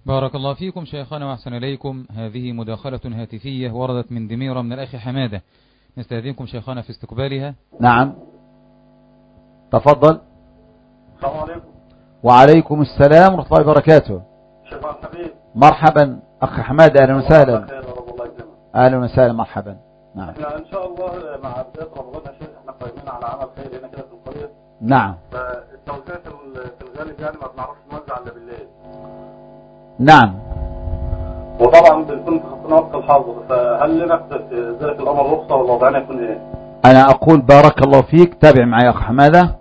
بارك الله فيكم شيخنا وأحسن إليكم. هذه مداخلة هاتفية وردت من دميرة من الأخ حمادة، نستأذنكم شيخنا في استقبالها. نعم تفضل. السلام عليكم. وعليكم السلام ورحمة الله وبركاته. شيخ حبيب. مرحبا أخ حمادة، أهلا وسهلا. أهلا وسهلا مرحبا. نعم. احنا إن شاء الله مع بداية رمضان يا شيخ احنا قايمين على عمل خير هنا كده في القرية. نعم. فالتوزيع في الغالب يعني ما بنعرفش نوزع إلا بالليل. نعم. وطبعا بنكون خصنا وقت الحظر، فهل لنا في ذلك الأمر رخصة ولا وضعنا يكون إيه؟ أنا أقول بارك الله فيك، تابع معي أخ حمادة.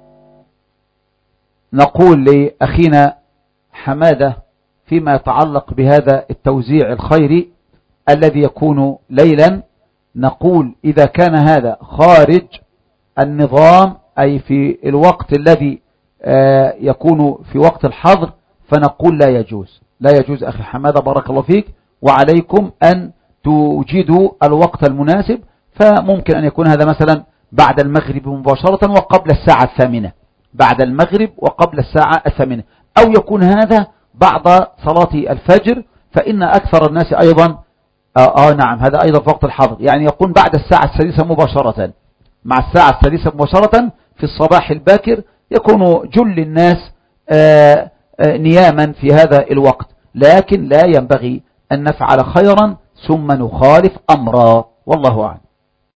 نقول لأخينا حمادة فيما يتعلق بهذا التوزيع الخيري الذي يكون ليلا، نقول إذا كان هذا خارج النظام أي في الوقت الذي يكون في وقت الحظر فنقول لا يجوز. لا يجوز أخي حمادة بارك الله فيك. وعليكم أن توجدوا الوقت المناسب، فممكن أن يكون هذا مثلا بعد المغرب مباشرة وقبل الساعة 8، بعد المغرب وقبل الساعة 8، أو يكون هذا بعد صلاة الفجر، فإن أكثر الناس أيضا نعم هذا أيضا في وقت الحظر، يعني يكون بعد الساعة 6 مباشرة، مع الساعة 6 مباشرة في الصباح الباكر يكون جل الناس نياما في هذا الوقت، لكن لا ينبغي أن نفعل خيرا ثم نخالف أمرا، والله أعلم.